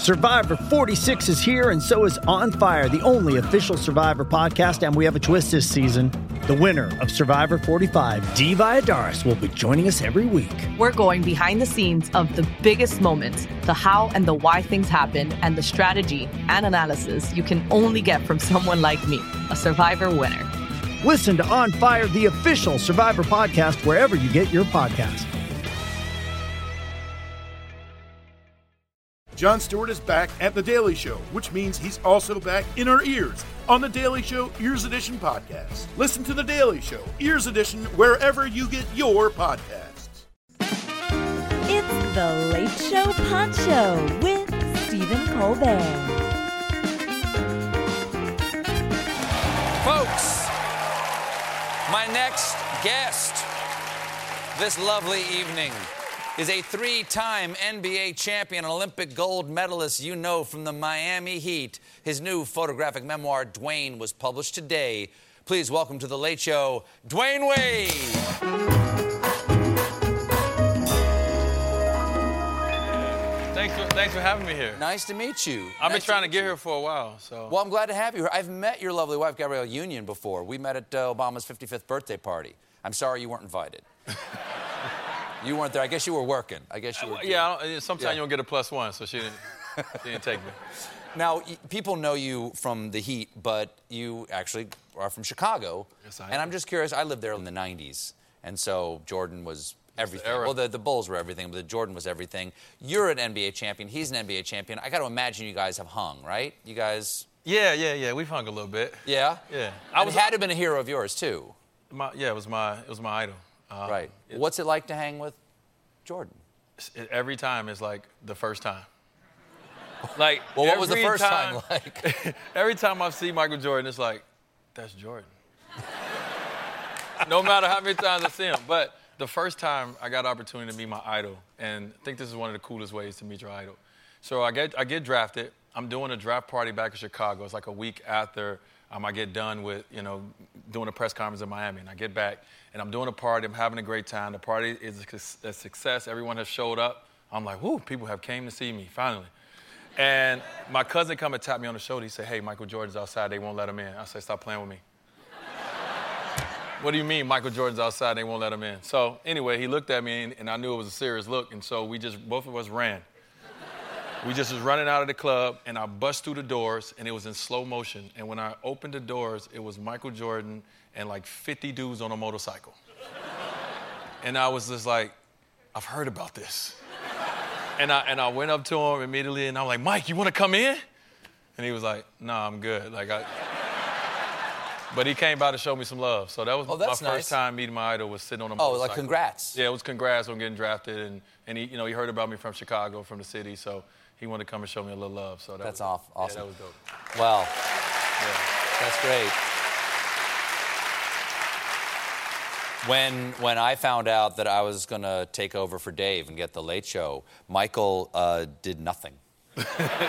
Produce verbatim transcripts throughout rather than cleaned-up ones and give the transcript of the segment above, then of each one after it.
Survivor forty-six is here, and so is On Fire, the only official Survivor podcast, and we have a twist this season. The winner of Survivor forty-five, Dee Valladares, will be joining us every week. We're going behind the scenes of the biggest moments, the how and the why things happen, and the strategy and analysis you can only get from someone like me, a Survivor winner. Listen to On Fire, the official Survivor podcast, wherever you get your podcast. Jon Stewart is back at The Daily Show, which means he's also back in our ears on The Daily Show Ears Edition podcast. Listen to The Daily Show Ears Edition wherever you get your podcasts. It's The Late Show Pod Show with Stephen Colbert. Folks, my next guest this lovely evening is a three-time N B A champion, Olympic gold medalist you know from the Miami Heat. His new photographic memoir, Dwyane, was published today. Please welcome to The Late Show, Dwyane Wade. Thanks for, thanks for having me here. Nice to meet you. I've nice been trying to, to get you. here for a while, so. Well, I'm glad to have you here. I've met your lovely wife, Gabrielle Union, before. We met at uh, Obama's fifty-fifth birthday party. I'm sorry you weren't invited. You weren't there. I guess you were working. I guess you were. Yeah, I sometimes yeah. you don't get a plus one, so she didn't, she didn't take me. Now, people know you from the Heat, but you actually are from Chicago. Yes, I am. And I'm just curious, I lived there in the nineties, and so Jordan was everything. Era. Well, the, the Bulls were everything, but the Jordan was everything. You're an N B A champion. He's an N B A champion. I got to imagine you guys have hung, right? You guys... Yeah, yeah, yeah. We've hung a little bit. Yeah? Yeah. I was, had to have been a hero of yours, too. My, yeah, it was my, it was my idol. Uh, right. It, What's it like to hang with Jordan? It, every time is like the first time. Like, well, what was the first time, time like? Every time I see Michael Jordan, it's like, that's Jordan. No matter how many times I see him. But the first time I got an opportunity to meet my idol, and I think this is one of the coolest ways to meet your idol. So I get I get drafted. I'm doing a draft party back in Chicago. It's like a week after um, I get done with, you know, doing a press conference in Miami. And I get back, and I'm doing a party. I'm having a great time. The party is a success. Everyone has showed up. I'm like, whoo, people have came to see me, finally. And my cousin come and tap me on the shoulder. He said, hey, Michael Jordan's outside. They won't let him in. I said, stop playing with me. What do you mean Michael Jordan's outside? They won't let him in. So anyway, he looked at me, and, and I knew it was a serious look. And so we just, both of us ran. We just was running out of the club, and I bust through the doors, and it was in slow motion. And when I opened the doors, it was Michael Jordan and like fifty dudes on a motorcycle. And I was just like, I've heard about this. And I, and I went up to him immediately, and I'm like, Mike, you want to come in? And he was like, no, nah, I'm good. Like I, but he came by to show me some love. So that was oh, my first nice. time meeting my idol, was sitting on a oh, motorcycle. Oh, like congrats. Yeah, it was congrats on getting drafted. And, and he, you know, he heard about me from Chicago, from the city, so he wanted to come and show me a little love. So that That's was, off, awesome. Yeah, that was dope. Well, yeah. That's great. When when I found out that I was going to take over for Dave and get The Late Show, Michael uh, did nothing. But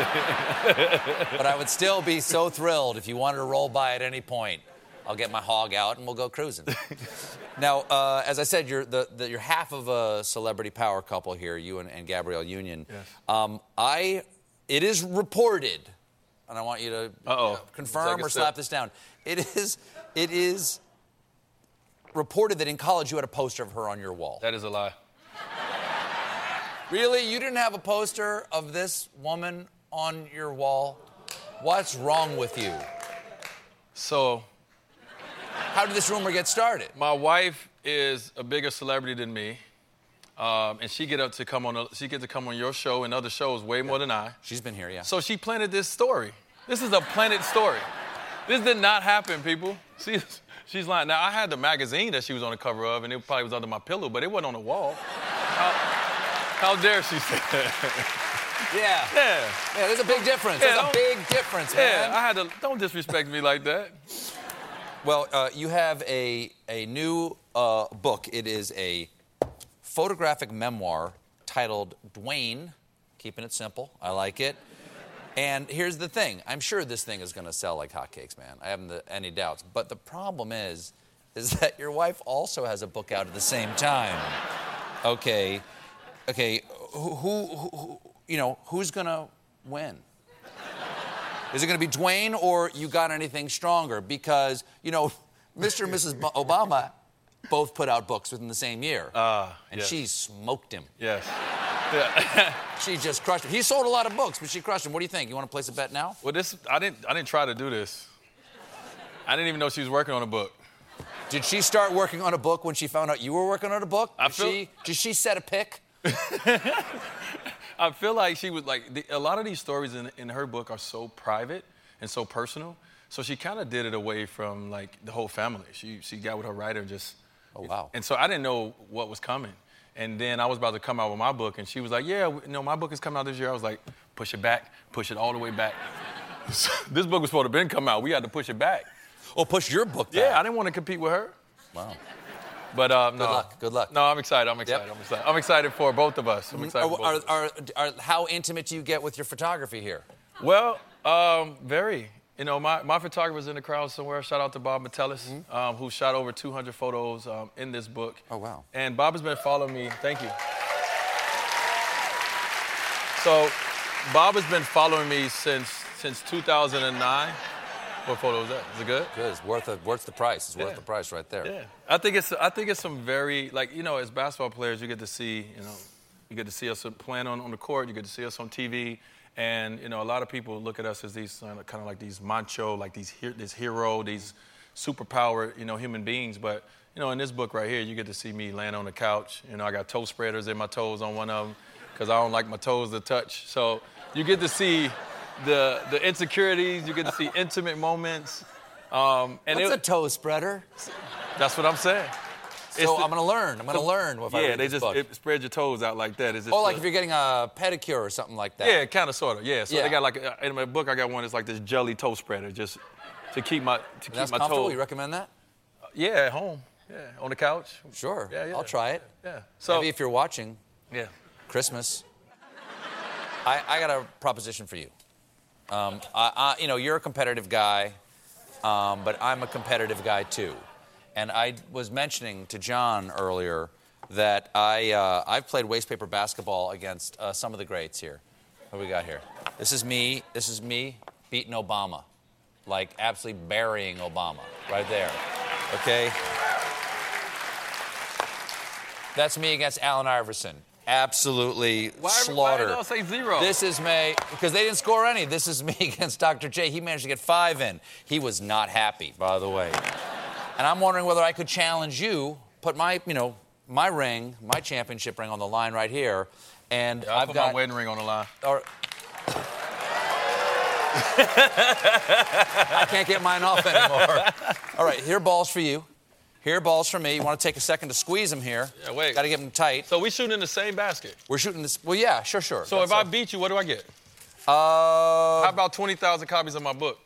I would still be so thrilled if you wanted to roll by at any point. I'll get my hog out and we'll go cruising. Now, uh, as I said, you're the, the you're half of a celebrity power couple here, you and, and Gabrielle Union. Yes. Um, I it is reported, and I want you to Uh-oh. uh, confirm or step. slap this down. It is it is reported that in college you had a poster of her on your wall. That is a lie. Really? You didn't have a poster of this woman on your wall? What's wrong with you? So, how did this rumor get started? My wife is a bigger celebrity than me, um, and she get up to come on. A, she get to come on your show and other shows way more than I. She's been here, yeah. So she planted this story. This is a planted story. This did not happen, people. She's she's lying. Now I had the magazine that she was on the cover of, and it probably was under my pillow, but it wasn't on the wall. How, how dare she say that? Yeah. Yeah. Yeah, there's a big difference. Yeah, there's a big difference, man. Yeah, I had to, don't disrespect me like that. Well, uh, you have a, a new uh, book. It is a photographic memoir titled Dwyane. Keeping it simple. I like it. And here's the thing. I'm sure this thing is going to sell like hotcakes, man. I haven't the, any doubts. But the problem is, is that your wife also has a book out at the same time. Okay. Okay. Who, who, who you know, who's going to win? Is it going to be Dwayne or you got anything stronger? Because, you know, Mister and Missus Obama both put out books within the same year. Uh, and yes. she smoked him. Yes. Yeah. She just crushed him. He sold a lot of books, but she crushed him. What do you think? You want to place a bet now? Well, this I didn't I didn't try to do this. I didn't even know she was working on a book. Did she start working on a book when she found out you were working on a book? I did feel... she did she set a pick? I feel like she was like the, a lot of these stories in, in her book are so private and so personal. So she kind of did it away from like the whole family. She she got with her writer and just. Oh wow. And so I didn't know what was coming. And then I was about to come out with my book, and she was like, yeah, you know, my book is coming out this year. I was like, push it back, push it all the way back. This book was supposed to have been come out. We had to push it back. Oh, push your book back. Yeah, I didn't want to compete with her. Wow. But uh, no. Good luck, good luck. No, I'm excited, I'm excited, Yep. I'm excited. I'm excited for both of us. I'm excited Are, for both are, of us. are, are, how intimate do you get with your photography here? Well, um, very. You know, my, my photographer's in the crowd somewhere. Shout out to Bob Metellus, mm-hmm. um, who shot over two hundred photos um, in this book. Oh, wow. And Bob has been following me. Thank you. So, Bob has been following me since since two thousand nine. What photo is that? Is it good? Good. It's worth, a, worth the price. It's worth Yeah. the price right there. Yeah. I think it's I think it's some very, like, you know, as basketball players, you get to see, you know, you get to see us playing on, on the court. You get to see us on T V. And, you know, a lot of people look at us as these uh, kind of like these macho, like these this hero, these superpower, you know, human beings. But, you know, in this book right here, you get to see me laying on the couch. You know, I got toe spreaders in my toes on one of them because I don't like my toes to touch. So you get to see the the insecurities. You get to see intimate moments. Um, and What's it, a toe spreader? That's what I'm saying. So the, I'm going to learn. I'm going to learn if I Yeah, read they this just book. it, spread your toes out like that. It's just Oh, like a, if you're getting a pedicure or something like that. Yeah, kind of, sort of. Yeah. So Yeah. they got like a, in my book, I got one that's like this jelly toe spreader, just to keep my to keep That's my comfortable? toes. You recommend that? Yeah, at home. Yeah, on the couch. Sure. Yeah, yeah. I'll try it. Yeah. So Maybe if you're watching yeah. Christmas. I, I got a proposition for you. Um, I, I, you know, you're a competitive guy, um, but I'm a competitive guy too. And I was mentioning to John earlier that I, uh, I've played waste paper basketball against uh, some of the greats here. What do we got here? This is me. This is me beating Obama. Like absolutely burying Obama right there. Okay? That's me against Allen Iverson. Absolutely Why, slaughter. why did y'all say zero? This is me, because they didn't score any. This is me against Doctor J. He managed to get five in. He was not happy, by the way. And I'm wondering whether I could challenge you, put my, you know, my ring, my championship ring on the line right here, and Yeah, I'll I've put got my wedding ring on the line. Or, I can't get mine off anymore. All right, here are balls for you. Here are balls for me. You want to take a second to squeeze them here. Yeah, wait. Got to get them tight. So we shooting in the same basket. We're shooting this. Well, yeah, sure, sure. So That's if I a- beat you, what do I get? Uh, How about twenty thousand copies of my book?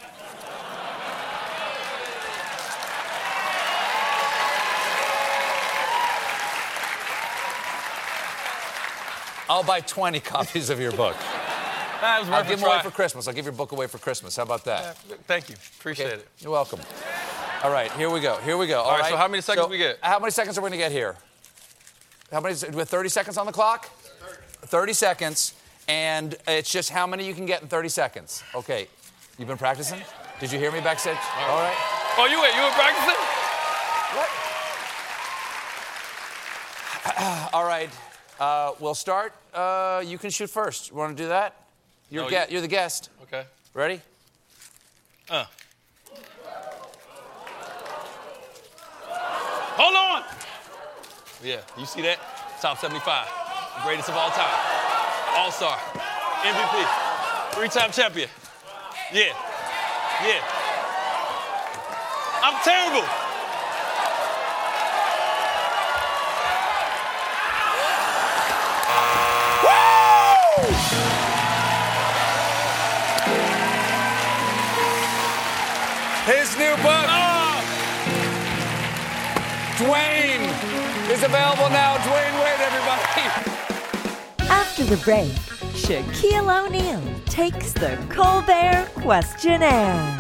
I'll buy twenty copies of your book. That was I'll worth give a them away try. for Christmas. I'll give your book away for Christmas. How about that? Yeah, thank you. Appreciate Okay. it. You're welcome. All right, here we go. Here we go. All right, so how many seconds we get? How many seconds are we going to get here? How many? With thirty seconds on the clock? thirty seconds. And it's just how many you can get in thirty seconds. Okay. You've been practicing? Did you hear me backstage? All right. Oh, you wait, you were practicing? What? All right. Uh, we'll start. Uh, you can shoot first. You want to do that? You're, No, ge- you- you're the guest. Okay. Ready? Uh. Hold on. Yeah, you see that? Top seventy-five. Greatest of all time. All-star. M V P. Three-time champion. Yeah. Yeah. I'm terrible. His new book, Oh. Dwayne, is available now. Dwayne Wade, everybody. After the break, Shaquille O'Neal takes the Colbert Questionnaire.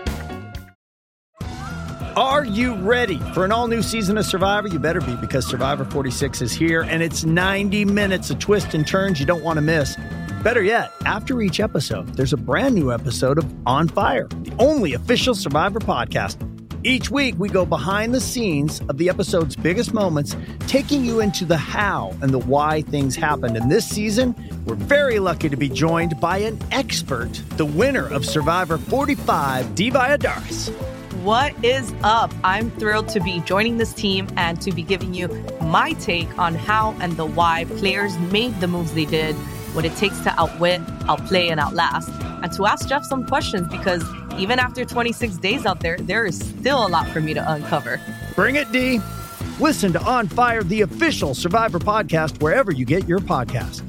Are you ready for an all-new season of Survivor? You better be, because Survivor forty-six is here, and it's ninety minutes of twists and turns you don't want to miss. Better yet, after each episode, there's a brand new episode of On Fire, the only official Survivor podcast. Each week, we go behind the scenes of the episode's biggest moments, taking you into the how and the why things happened. And this season, we're very lucky to be joined by an expert, the winner of Survivor forty-five, Dee Valladares. What is up? I'm thrilled to be joining this team and to be giving you my take on how and the why players made the moves they did, what it takes to outwit, outplay, and outlast, and to ask Jeff some questions because even after twenty-six days out there, there is still a lot for me to uncover. Bring it, Dee. Listen to On Fire, the official Survivor podcast, wherever you get your podcast.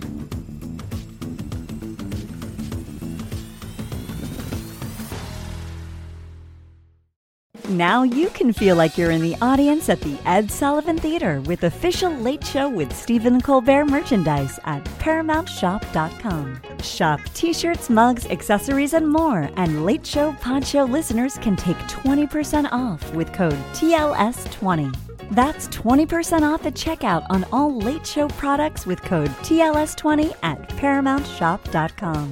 Now you can feel like you're in the audience at the Ed Sullivan Theater with official Late Show with Stephen Colbert merchandise at paramount shop dot com. Shop t-shirts, mugs, accessories, and more. And Late Show Pod Show listeners can take twenty percent off with code T L S twenty. That's twenty percent off at checkout on all Late Show products with code T L S twenty at paramount shop dot com.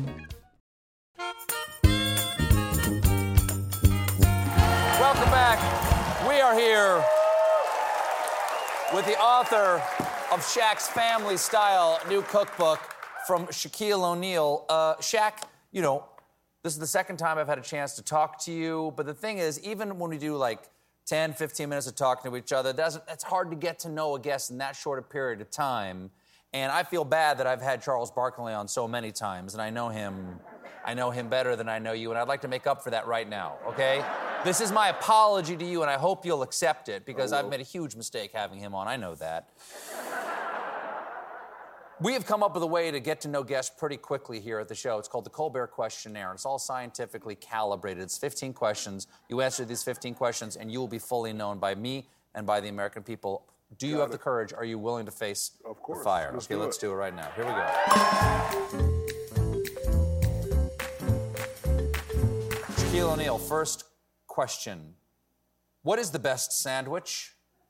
Welcome back. We are here with the author of Shaq's Family Style new cookbook from Shaquille O'Neal. Uh, Shaq, you know, this is the second time I've had a chance to talk to you, but the thing is, even when we do like ten, fifteen minutes of talking to each other, that's, it's hard to get to know a guest in that short a period of time. And I feel bad that I've had Charles Barkley on so many times, and I know him, I know him better than I know you, and I'd like to make up for that right now, okay? This is my apology to you, and I hope you'll accept it, because I've made a huge mistake having him on. I know that. We have come up with a way to get to know guests pretty quickly here at the show. It's called the Colbert Questionnaire. It's all scientifically calibrated. It's fifteen questions. You answer these fifteen questions, and you will be fully known by me and by the American people. Do you Got have it. the courage? Are you willing to face Of course. the fire? Let's okay, do let's it. do it right now. Here we go. Shaquille O'Neal, first question. What is the best sandwich?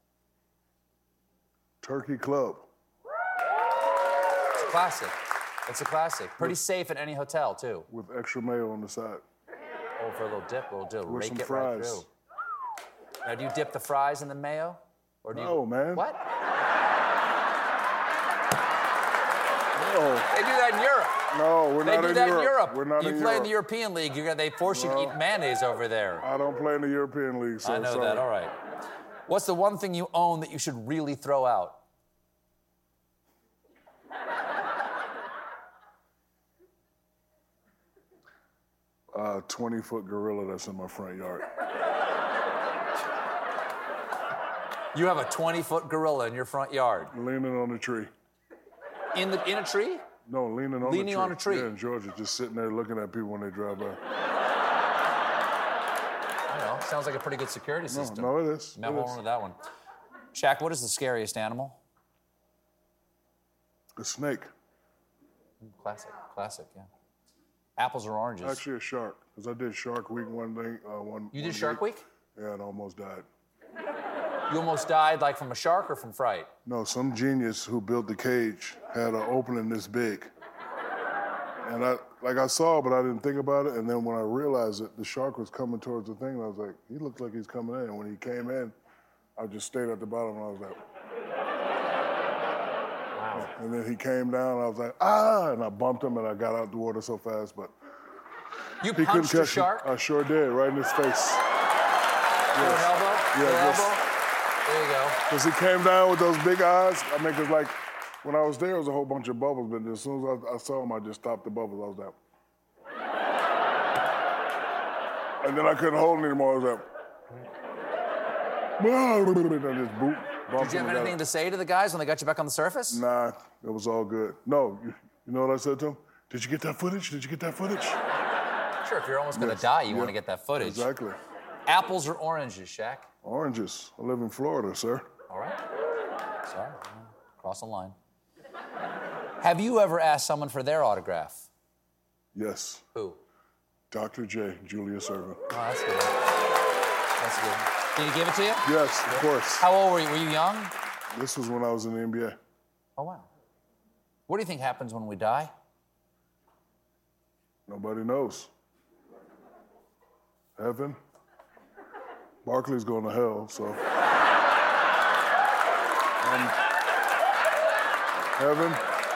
Turkey Club. It's a classic. It's a classic. Pretty safe at any hotel, too. With extra mayo on the side. Oh, for a little dip, we'll do. With Rake some it right fries. through. Now, do you dip the fries in the mayo? Or do you... No, man. What? No, They do that in Europe. no, we're They not do in that Europe. in Europe. We're not you in play Europe. in the European League, you're gonna, they force you to No. eat mayonnaise over there. I don't play in the European League, so I know sorry. that, all right. What's the one thing you own that you should really throw out? Uh, twenty-foot gorilla that's in my front yard. You have a twenty-foot gorilla in your front yard. Leaning on a tree. In the in a tree? No, leaning on Leaning a tree. on a tree. Yeah, in Georgia, just sitting there looking at people when they drive by. I don't know. Sounds like a pretty good security No, system. no, it is. Now It hold is. on to that one. Shaq, what is the scariest animal? A snake. Classic, classic, yeah. Apples or oranges? Actually, a shark. Because I did Shark Week one day. Uh, one, You one did Shark Week? Yeah, and I almost died. You almost died like from a shark or from fright? No, some genius who built the cage had an opening this big. And I, like I saw it, but I didn't think about it. And then when I realized it, the shark was coming towards the thing, and I was like, he looks like he's coming in. And when he came in, I just stayed at the bottom, and I was like, Wow. and then he came down, and I was like, ah, and I bumped him, and I got out the water so fast, but You he couldn't punched a catch shark? me. I sure did, right in his face. With an elbow? Yeah, With an just- elbow? There you go. Because he came down with those big eyes. I mean, because like, when I was there, there was a whole bunch of bubbles, but as soon as I, I saw him, I just stopped the bubbles. I was like, and then I couldn't hold it anymore. I was like, and I just boop. Did you have anything to say to the guys when they got you back on the surface? Nah, it was all good. No, you, you know what I said to him? Did you get that footage? Did you get that footage? Sure, if you're almost gonna Yes. die, you Yeah. want to get that footage. Exactly. Apples or oranges, Shaq? Oranges. I live in Florida, sir. All right. Sorry, cross the line. Have you ever asked someone for their autograph? Yes. Who? Doctor J, Julius Erving. Oh, that's good. That's good. Did he give it to you? Yes, of course. How old were you? Were you young? This was when I was in the N B A. Oh, wow. What do you think happens when we die? Nobody knows. Heaven? Barkley's going to hell, so. Um, heaven?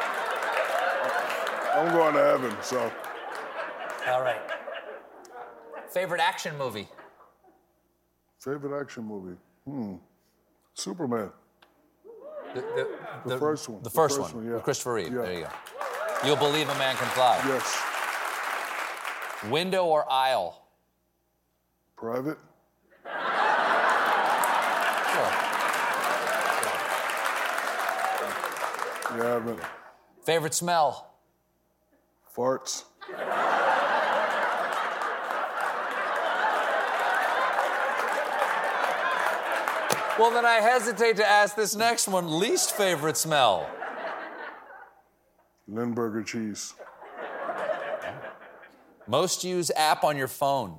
I'm going to heaven, so. All right. Favorite action movie? Favorite action movie? Hmm. Superman. The, the, The, the first one. The first, one, yeah. with Christopher Reeve. Yeah. There you go. You'll Believe a Man Can Fly. Yes. Window or aisle? Private? Sure. Yeah, but Favorite smell? farts. Well, then I hesitate to ask this next one. Least favorite smell? Lindbergh cheese. Most used app on your phone?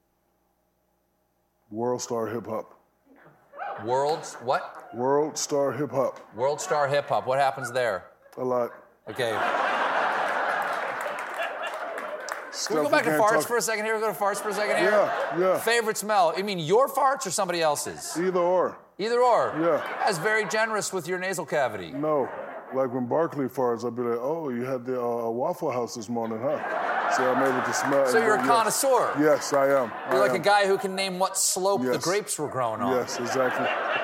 World Star Hip Hop. World's what? World Star Hip Hop. World Star Hip Hop. What happens there? A lot. Okay. Stuff Can we go back to can't farts talk- for a second here? We'll go to farts for a second here? Yeah, yeah. Favorite smell? You mean your farts or somebody else's? Either or. Either or? Yeah. That's very generous with your nasal cavity. No. Like when Barkley farts, I'd be like, oh, you had the uh, Waffle House this morning, huh? So I'm able to smell. So you're a yes. connoisseur? Yes, I am. You're I like am. a guy who can name what slope the Yes. grapes were grown on. Yes, exactly.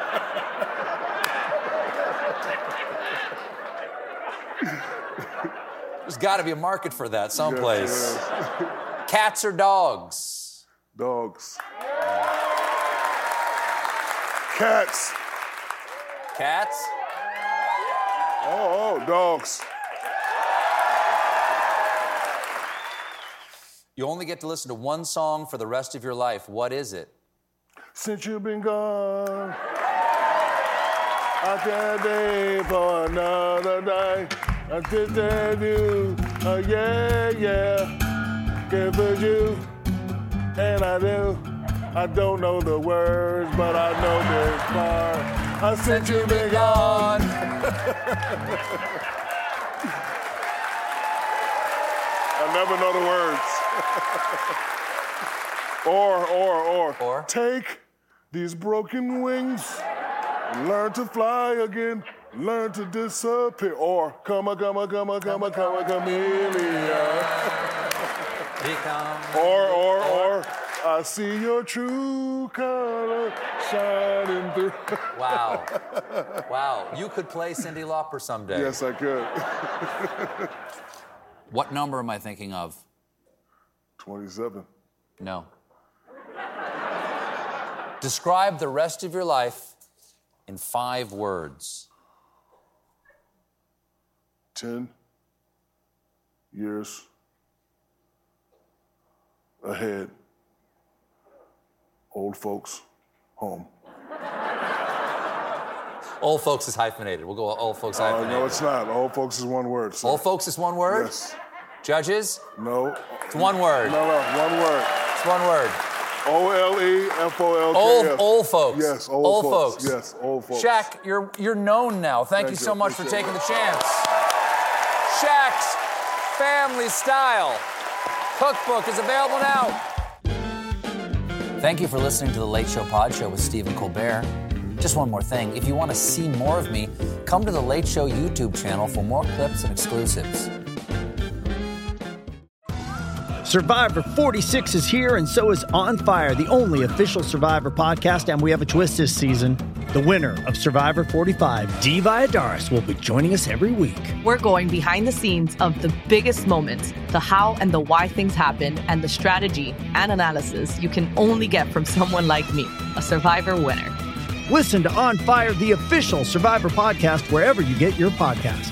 There's got to be a market for that someplace. Yes, yes. Cats or dogs? Dogs. Cats. Cats? Oh, oh, dogs. You only get to listen to one song for the rest of your life. What is it? Since you've been gone, I can't wait for another night. I just tell you, oh yeah, yeah, give it you, and I do. I don't know the words, but I know this part. I since you've been gone. I never know the words. or, or, or, Or? Take these broken wings and learn to fly again. Learn to disappear. Or come a, come a, come a, come a, come a chameleon. Or, or, or, I see your true color shining through. Wow. Wow. You could play Cyndi Lauper someday. Yes, I could. What number am I thinking of? twenty-seven. No. Describe the rest of your life in five words. Ten years ahead. Old folks home. Old folks is hyphenated. We'll go old folks Uh, hyphenated. no, it's not. Old folks is one word. So. Old folks is one word? Yes. Judges? No. It's one word. No, no, one word. It's one word. O L E F O L K S. Old, old folks. Yes, old, old folks. folks. Yes, old folks. Shaq, you're you're known now. Thank, Thank you you. so much for Appreciate taking it. the chance. Shaq's Family Style Cookbook is available now. Thank you for listening to The Late Show Pod Show with Stephen Colbert. Just one more thing. If you want to see more of me, come to The Late Show YouTube channel for more clips and exclusives. Survivor forty-six is here, and so is On Fire, the only official Survivor podcast, and we have a twist this season. The winner of Survivor forty-five, Dee Valladares, will be joining us every week. We're going behind the scenes of the biggest moments, the how and the why things happen, and the strategy and analysis you can only get from someone like me, a Survivor winner. Listen to On Fire, the official Survivor podcast, wherever you get your podcast.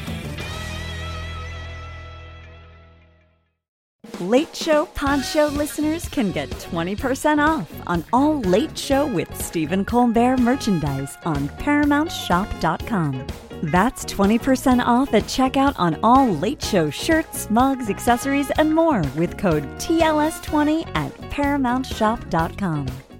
Late Show Pod Show listeners can get twenty percent off on all Late Show with Stephen Colbert merchandise on Paramount Shop dot com. That's twenty percent off at checkout on all Late Show shirts, mugs, accessories, and more with code T L S twenty at Paramount Shop dot com.